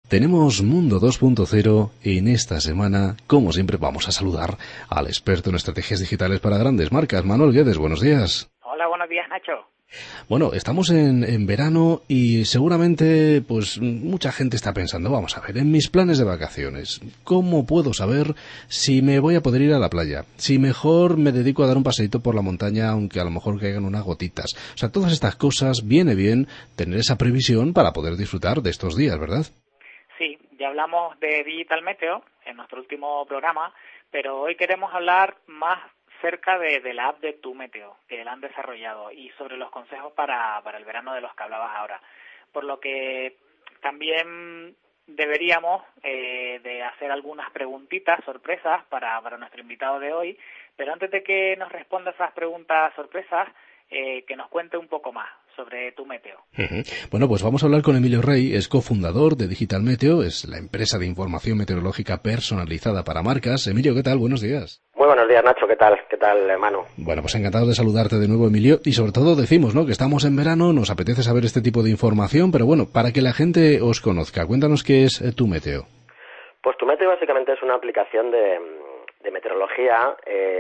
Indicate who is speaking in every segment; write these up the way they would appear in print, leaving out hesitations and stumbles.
Speaker 1: Tenemos Mundo 2.0 y en esta semana, como siempre, vamos a saludar al experto en estrategias digitales para grandes marcas, Manuel Guedes. Buenos días.
Speaker 2: Hola, buenos días, Nacho.
Speaker 1: Bueno, estamos en verano y seguramente pues mucha gente está pensando, vamos a ver, en mis planes de vacaciones, ¿cómo puedo saber si me voy a poder ir a la playa? Si mejor me dedico a dar un paseíto por la montaña, aunque a lo mejor caigan unas gotitas. O sea, todas estas cosas viene bien tener esa previsión para poder disfrutar de estos días, ¿verdad?
Speaker 2: Sí, ya hablamos de Digital Meteo en nuestro último programa, pero hoy queremos hablar más cerca de la app de Tu Meteo, que la han desarrollado, y sobre los consejos para el verano de los que hablabas ahora. Por lo que también deberíamos de hacer algunas preguntitas sorpresas para nuestro invitado de hoy, pero antes de que nos responda esas preguntas sorpresas, que nos cuente un poco más sobre Tu Meteo.
Speaker 1: Bueno, pues vamos a hablar con Emilio Rey, es cofundador de Digital Meteo, es la empresa de información meteorológica personalizada para marcas. Emilio, ¿qué tal? Buenos días.
Speaker 3: Muy buenos días, Nacho. ¿Qué tal? ¿Qué tal, Manu?
Speaker 1: Bueno, pues encantado de saludarte de nuevo, Emilio, y sobre todo decimos, ¿no?, que estamos en verano, nos apetece saber este tipo de información, pero bueno, para que la gente os conozca, cuéntanos qué es Tu Meteo.
Speaker 3: Pues Tu Meteo básicamente es una aplicación de meteorología.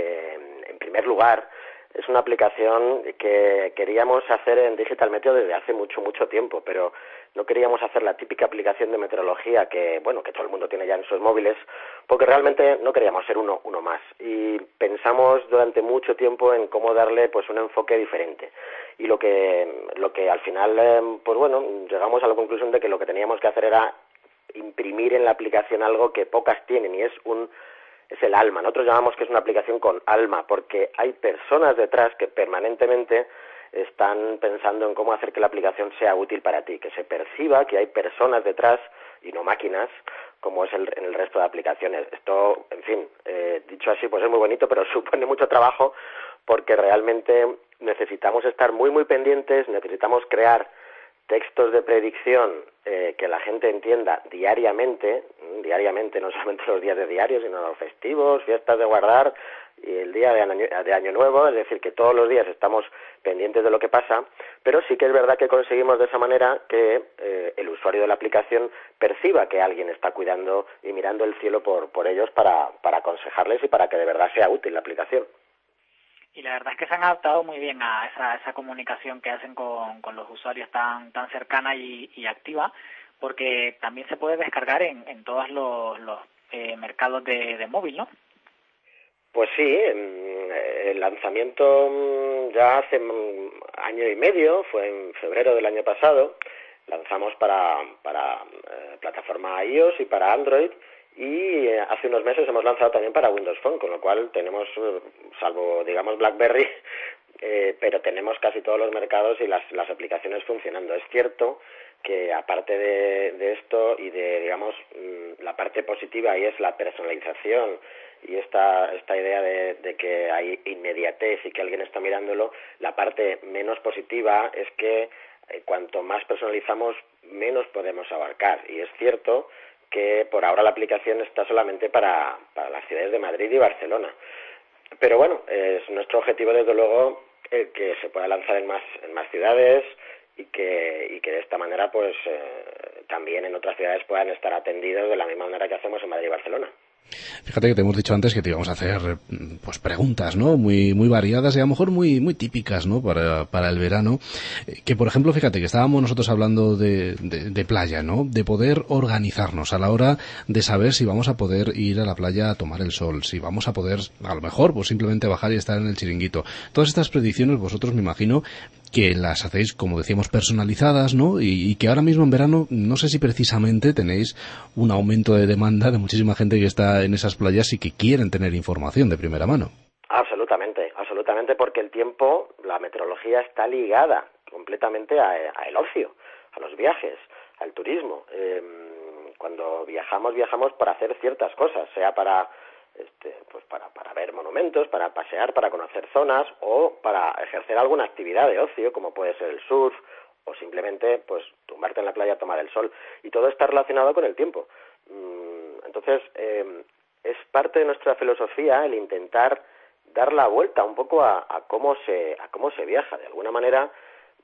Speaker 3: En primer lugar, es una aplicación que queríamos hacer en Digital Meteo desde hace mucho tiempo, pero no queríamos hacer la típica aplicación de meteorología que todo el mundo tiene ya en sus móviles, porque realmente no queríamos ser uno más. Y pensamos durante mucho tiempo en cómo darle pues un enfoque diferente. Y lo que al final, llegamos a la conclusión de que lo que teníamos que hacer era imprimir en la aplicación algo que pocas tienen, y es el alma. Nosotros llamamos que es una aplicación con alma, porque hay personas detrás que permanentemente están pensando en cómo hacer que la aplicación sea útil para ti, que se perciba que hay personas detrás y no máquinas, como es en el resto de aplicaciones. Esto, en fin, dicho así, pues es muy bonito, pero supone mucho trabajo, porque realmente necesitamos estar muy pendientes, necesitamos crear textos de predicción que la gente entienda diariamente, no solamente los días de diario, sino los festivos, fiestas de guardar y el día de Año Nuevo, es decir, que todos los días estamos pendientes de lo que pasa, pero sí que es verdad que conseguimos de esa manera que el usuario de la aplicación perciba que alguien está cuidando y mirando el cielo por ellos para aconsejarles y para que de verdad sea útil la aplicación.
Speaker 2: Y la verdad es que se han adaptado muy bien a esa comunicación que hacen con los usuarios tan cercana y activa, porque también se puede descargar en todos los mercados de móvil, ¿no?
Speaker 3: Pues sí, el lanzamiento ya hace año y medio, fue en febrero del año pasado, lanzamos para plataforma iOS y para Android, y hace unos meses hemos lanzado también para Windows Phone, con lo cual tenemos, salvo digamos BlackBerry, pero tenemos casi todos los mercados y las aplicaciones funcionando. Es cierto que aparte de esto y de, digamos, la parte positiva, y es la personalización y esta idea de que hay inmediatez y que alguien está mirándolo, la parte menos positiva es que cuanto más personalizamos, menos podemos abarcar. Y es cierto que por ahora la aplicación está solamente para las ciudades de Madrid y Barcelona. Pero bueno, es nuestro objetivo desde luego que se pueda lanzar en más ciudades y que de esta manera pues también en otras ciudades puedan estar atendidos de la misma manera que hacemos en Madrid y Barcelona.
Speaker 1: Fíjate que te hemos dicho antes que te íbamos a hacer pues preguntas, ¿no?, muy variadas y a lo mejor muy típicas, ¿no?, para el verano, que por ejemplo, fíjate que estábamos nosotros hablando de playa, ¿no?, de poder organizarnos a la hora de saber si vamos a poder ir a la playa a tomar el sol, si vamos a poder, a lo mejor, pues simplemente bajar y estar en el chiringuito. Todas estas predicciones vosotros me imagino que las hacéis, como decíamos, personalizadas, ¿no?, y que ahora mismo en verano, no sé si precisamente tenéis un aumento de demanda de muchísima gente que está en esas playas y que quieren tener información de primera mano.
Speaker 3: Absolutamente, porque el tiempo, la meteorología está ligada completamente al ocio, a los viajes, al turismo. Cuando viajamos para hacer ciertas cosas, sea para ver monumentos, para pasear, para conocer zonas o para ejercer alguna actividad de ocio, como puede ser el surf o simplemente pues tumbarte en la playa a tomar el sol, y todo está relacionado con el tiempo. Entonces, es parte de nuestra filosofía el intentar dar la vuelta un poco a cómo se viaja. De alguna manera,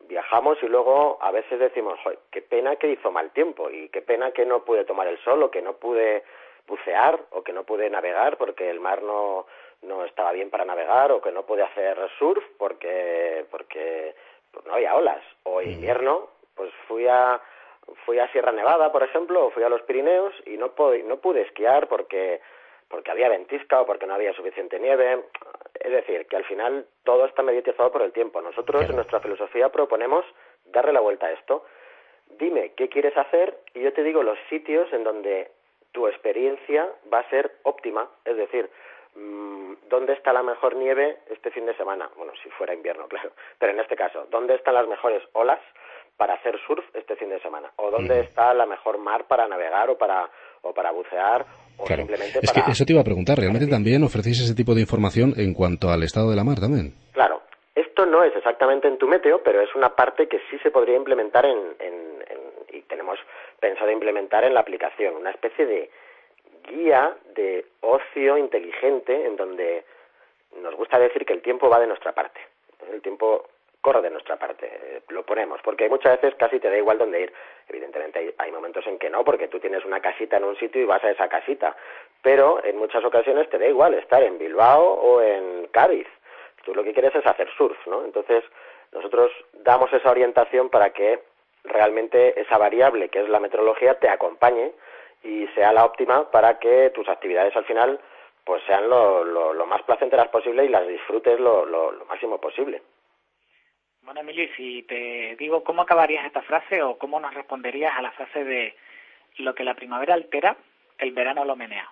Speaker 3: viajamos y luego a veces decimos, joder, qué pena que hizo mal tiempo y qué pena que no pude tomar el sol o que no pude bucear o que no pude navegar porque el mar no estaba bien para navegar o que no pude hacer surf porque pues no había olas. O en invierno, pues fui a Sierra Nevada, por ejemplo, o fui a los Pirineos y no pude esquiar porque había ventisca o porque no había suficiente nieve. Es decir, que al final todo está mediatizado por el tiempo. Nosotros en nuestra filosofía proponemos darle la vuelta a esto. Dime qué quieres hacer y yo te digo los sitios en donde tu experiencia va a ser óptima. Es decir, ¿dónde está la mejor nieve este fin de semana? Bueno, si fuera invierno, claro. Pero en este caso, ¿dónde están las mejores olas para hacer surf este fin de semana? ¿O dónde está la mejor mar para navegar o para bucear? O simplemente
Speaker 1: es que eso te iba a preguntar. ¿Realmente también ofrecéis ese tipo de información en cuanto al estado de la mar también?
Speaker 3: Claro. Esto no es exactamente en Tu Meteo, pero es una parte que sí se podría implementar y tenemos pensado implementar en la aplicación. Una especie de guía de ocio inteligente en donde nos gusta decir que el tiempo va de nuestra parte. El tiempo corre de nuestra parte, lo ponemos, porque muchas veces casi te da igual dónde ir. Evidentemente hay momentos en que no, porque tú tienes una casita en un sitio y vas a esa casita, pero en muchas ocasiones te da igual estar en Bilbao o en Cádiz. Tú lo que quieres es hacer surf, ¿no? Entonces nosotros damos esa orientación para que realmente esa variable que es la meteorología te acompañe y sea la óptima para que tus actividades al final pues sean lo más placenteras posible y las disfrutes lo máximo posible.
Speaker 2: Bueno, Emilio, si te digo cómo acabarías esta frase o cómo nos responderías a la frase de lo que la primavera altera, el verano lo menea.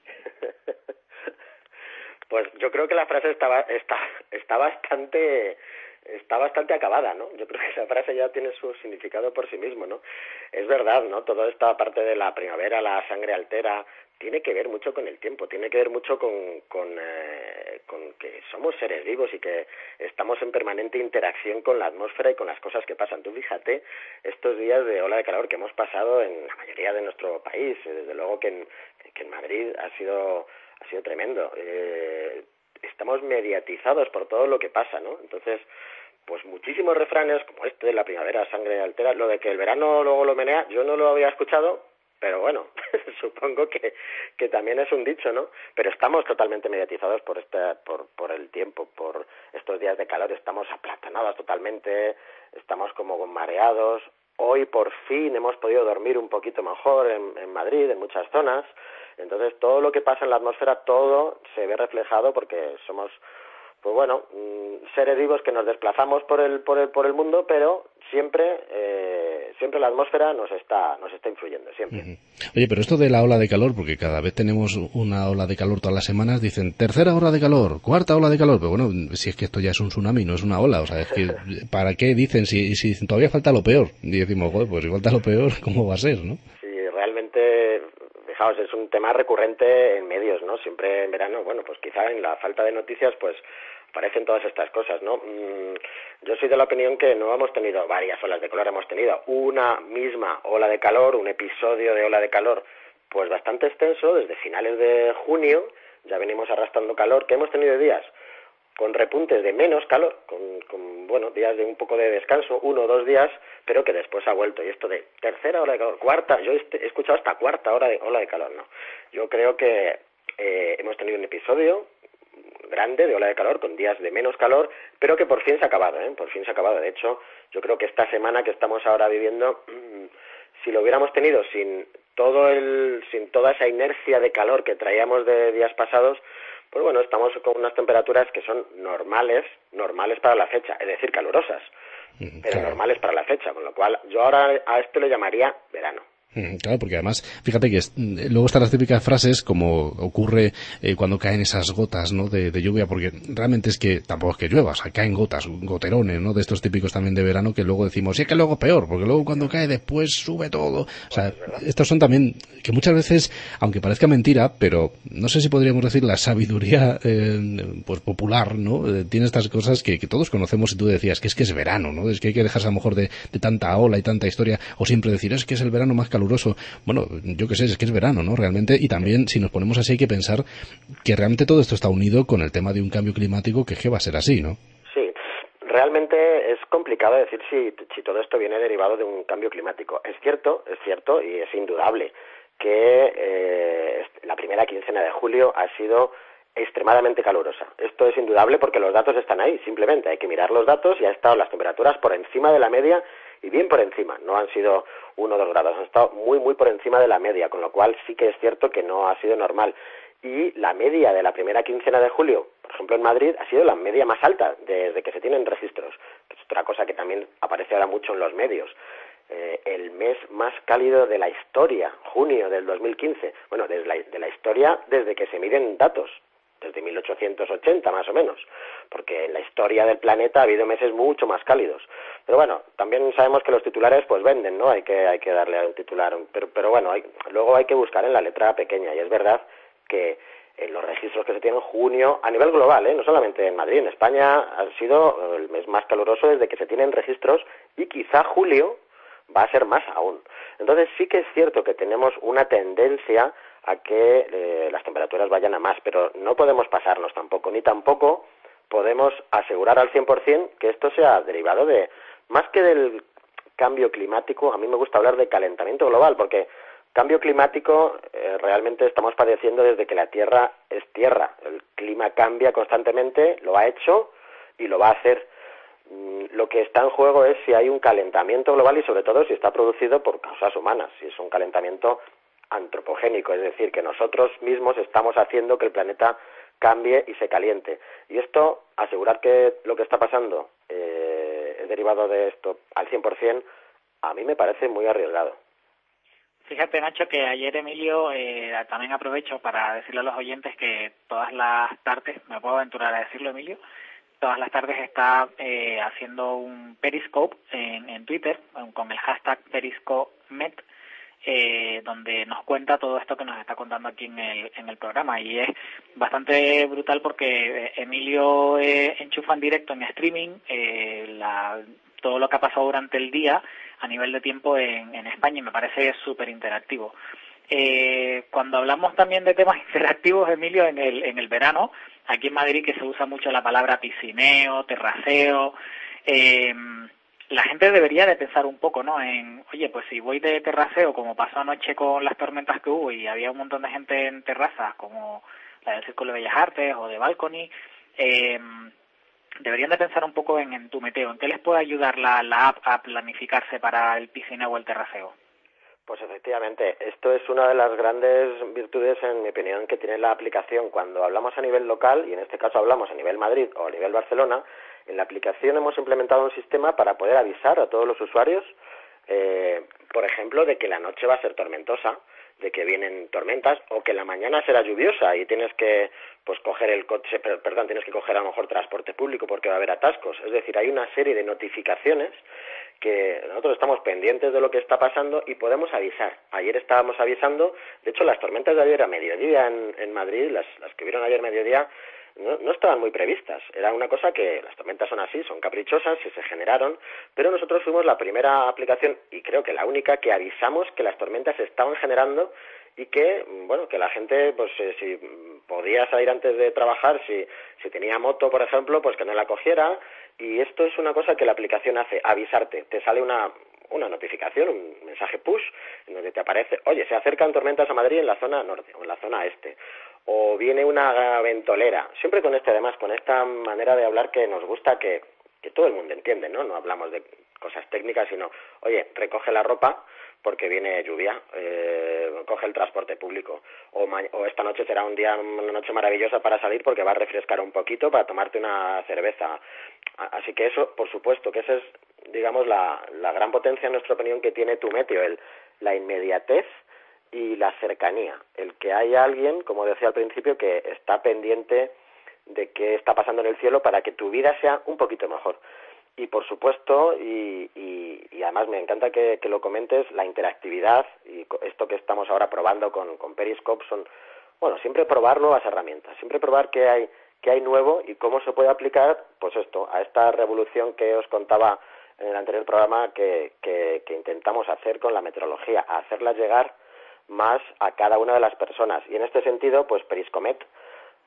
Speaker 3: Pues yo creo que la frase está bastante acabada, ¿no? Yo creo que esa frase ya tiene su significado por sí mismo, ¿no? Es verdad, ¿no? Toda esta parte de la primavera, la sangre altera, tiene que ver mucho con el tiempo, tiene que ver mucho con que somos seres vivos y que estamos en permanente interacción con la atmósfera y con las cosas que pasan. Tú fíjate estos días de ola de calor que hemos pasado en la mayoría de nuestro país, desde luego que en Madrid ha sido tremendo. Estamos mediatizados por todo lo que pasa, ¿no? Entonces, pues muchísimos refranes como este de la primavera, sangre altera, lo de que el verano luego lo menea, yo no lo había escuchado, pero bueno, supongo que también es un dicho, ¿no? Pero estamos totalmente mediatizados por el tiempo, por estos días de calor, estamos aplatanados totalmente, estamos como mareados. Hoy por fin hemos podido dormir un poquito mejor en Madrid, en muchas zonas. Entonces todo lo que pasa en la atmósfera, todo se ve reflejado porque somos, pues bueno, seres vivos que nos desplazamos por el mundo, pero siempre la atmósfera nos está influyendo, siempre.
Speaker 1: Oye, pero esto de la ola de calor, porque cada vez tenemos una ola de calor todas las semanas, dicen tercera ola de calor, cuarta ola de calor, pero bueno, si es que esto ya es un tsunami, no es una ola, o sea, es que ¿para qué dicen si todavía falta lo peor? Y decimos, joder, pues si falta lo peor, ¿cómo va a ser, no?
Speaker 3: Sí, realmente, fijaos, es un tema recurrente en medios, ¿no? Siempre en verano, bueno, pues quizá en la falta de noticias, pues aparecen todas estas cosas, ¿no? Yo soy de la opinión que no hemos tenido varias olas de calor, hemos tenido una misma ola de calor, un episodio de ola de calor, pues bastante extenso, desde finales de junio, ya venimos arrastrando calor, que hemos tenido días con repuntes de menos calor, con bueno, días de un poco de descanso, 1 o 2 días, pero que después ha vuelto. Y esto de tercera ola de calor, cuarta, yo he escuchado hasta cuarta ola de calor, ¿no? Yo creo que hemos tenido un episodio grande de ola de calor, con días de menos calor, pero que por fin se ha acabado, por fin se ha acabado. De hecho, yo creo que esta semana que estamos ahora viviendo, si lo hubiéramos tenido sin toda esa inercia de calor que traíamos de días pasados, pues bueno, estamos con unas temperaturas que son normales para la fecha, es decir, calurosas, pero normales para la fecha, con lo cual yo ahora a esto le llamaría verano.
Speaker 1: Claro, porque además, fíjate que luego están las típicas frases como ocurre cuando caen esas gotas, ¿no? de lluvia, porque realmente es que tampoco es que llueva, o sea, caen gotas, goterones, ¿no? De estos típicos también de verano que luego decimos, sí, es que luego peor, porque luego cuando cae después sube todo. O sea, estos son también que muchas veces, aunque parezca mentira, pero no sé si podríamos decir la sabiduría pues popular, ¿no? Tiene estas cosas que todos conocemos y tú decías que es verano, ¿no? Es que hay que dejarse a lo mejor de tanta ola y tanta historia, o siempre decir, es que es el verano más caluroso. Bueno, yo qué sé, es que es verano, ¿no? Realmente, y también si nos ponemos así hay que pensar que realmente todo esto está unido con el tema de un cambio climático que va a ser así, ¿no?
Speaker 3: Sí, realmente es complicado decir si todo esto viene derivado de un cambio climático. Es cierto y es indudable que la primera quincena de julio ha sido extremadamente calurosa. Esto es indudable porque los datos están ahí, simplemente hay que mirar los datos y han estado las temperaturas por encima de la media y bien por encima, no han sido 1 o 2 grados, han estado muy por encima de la media, con lo cual sí que es cierto que no ha sido normal. Y la media de la primera quincena de julio, por ejemplo en Madrid, ha sido la media más alta desde que se tienen registros, que es otra cosa que también aparece ahora mucho en los medios. El mes más cálido de la historia, junio del 2015, bueno, de la historia desde que se miden datos, desde 1880 más o menos, porque en la historia del planeta ha habido meses mucho más cálidos. Pero bueno, también sabemos que los titulares pues venden, ¿no? Hay que darle a un titular, pero bueno, luego hay que buscar en la letra pequeña, y es verdad que en los registros que se tienen en junio, a nivel global, no solamente en Madrid, en España ha sido el mes más caluroso desde que se tienen registros, y quizá julio va a ser más aún. Entonces sí que es cierto que tenemos una tendencia a que las temperaturas vayan a más, pero no podemos pasarnos tampoco, ni tampoco podemos asegurar al 100% que esto sea derivado de, más que del cambio climático, a mí me gusta hablar de calentamiento global, porque cambio climático realmente estamos padeciendo desde que la Tierra es Tierra. El clima cambia constantemente, lo ha hecho y lo va a hacer. Lo que está en juego es si hay un calentamiento global y sobre todo si está producido por causas humanas, si es un calentamiento antropogénico, es decir, que nosotros mismos estamos haciendo que el planeta cambie y se caliente. Y esto, asegurar que lo que está pasando es derivado de esto al 100%, a mí me parece muy arriesgado.
Speaker 2: Fíjate, Nacho, que ayer Emilio, también aprovecho para decirle a los oyentes que todas las tardes, me puedo aventurar a decirlo, Emilio, todas las tardes está haciendo un Periscope en Twitter con el hashtag PeriscopeMet, donde nos cuenta todo esto que nos está contando aquí en el programa, y es bastante brutal porque Emilio enchufa en directo en streaming todo lo que ha pasado durante el día a nivel de tiempo en España, y me parece súper interactivo. Cuando hablamos también de temas interactivos, Emilio, en el verano, aquí en Madrid, que se usa mucho la palabra piscineo, terraceo, la gente debería de pensar un poco, ¿no? Oye, pues si voy de terraceo, como pasó anoche con las tormentas que hubo y había un montón de gente en terrazas, como la del Círculo de Bellas Artes o de Balcony, deberían de pensar un poco en tu meteo. ¿En qué les puede ayudar la app a planificarse para el piscineo o el terraceo?
Speaker 3: Pues efectivamente, esto es una de las grandes virtudes, en mi opinión, que tiene la aplicación. Cuando hablamos a nivel local, y en este caso hablamos a nivel Madrid o a nivel Barcelona, en la aplicación hemos implementado un sistema para poder avisar a todos los usuarios, por ejemplo, de que la noche va a ser tormentosa, de que vienen tormentas, o que la mañana será lluviosa y tienes que coger el coche, tienes que coger a lo mejor transporte público porque va a haber atascos. Es decir, hay una serie de notificaciones que nosotros estamos pendientes de lo que está pasando y podemos avisar. Ayer estábamos avisando, de hecho las tormentas de ayer a mediodía en Madrid, las que vieron ayer a mediodía, no estaban muy previstas. Era una cosa que las tormentas son así, son caprichosas, se generaron, pero nosotros fuimos la primera aplicación, y creo que la única, que avisamos que las tormentas se estaban generando y que, que la gente, si podía salir antes de trabajar, si tenía moto, por ejemplo, pues que no la cogiera. Y esto es una cosa que la aplicación hace, avisarte. Te sale una notificación, un mensaje push, en donde te aparece, oye, se acercan tormentas a Madrid en la zona norte o en la zona este, o viene una ventolera, siempre con además, con esta manera de hablar que nos gusta, que todo el mundo entiende, ¿no? No hablamos de cosas técnicas, sino, oye, recoge la ropa porque viene lluvia, coge el transporte público, o esta noche será una noche maravillosa para salir porque va a refrescar un poquito para tomarte una cerveza. Así que eso, por supuesto, que esa es, digamos, la gran potencia, en nuestra opinión, que tiene tu meteo, la inmediatez y la cercanía, el que hay alguien, como decía al principio, que está pendiente de qué está pasando en el cielo para que tu vida sea un poquito mejor. Y por supuesto, y además me encanta que lo comentes, la interactividad, y esto que estamos ahora probando con Periscope, siempre probar nuevas herramientas, siempre probar qué hay nuevo y cómo se puede aplicar, pues esto, a esta revolución que os contaba en el anterior programa que intentamos hacer con la meteorología, a hacerla llegar más a cada una de las personas. Y en este sentido, pues Periscomet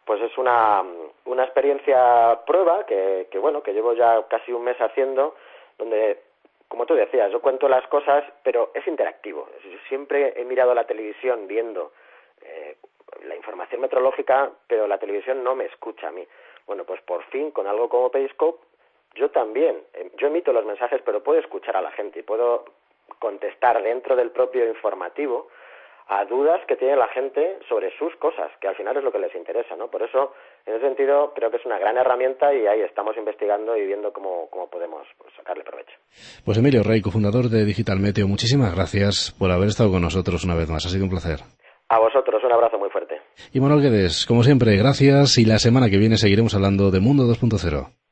Speaker 3: pues es una experiencia prueba que llevo ya casi un mes haciendo, donde, como tú decías, yo cuento las cosas, pero es interactivo. Siempre he mirado la televisión viendo la información meteorológica, pero la televisión no me escucha a mí. Bueno, pues por fin, con algo como Periscope, yo también, yo emito los mensajes, pero puedo escuchar a la gente y puedo contestar dentro del propio informativo a dudas que tiene la gente sobre sus cosas, que al final es lo que les interesa, ¿no? Por eso, en ese sentido, creo que es una gran herramienta y ahí estamos investigando y viendo cómo podemos sacarle provecho.
Speaker 1: Pues Emilio Rey, cofundador de Digital Meteo, muchísimas gracias por haber estado con nosotros una vez más. Ha sido un placer.
Speaker 3: A vosotros, un abrazo muy fuerte.
Speaker 1: Y Manuel Guedes, como siempre, gracias, y la semana que viene seguiremos hablando de Mundo 2.0.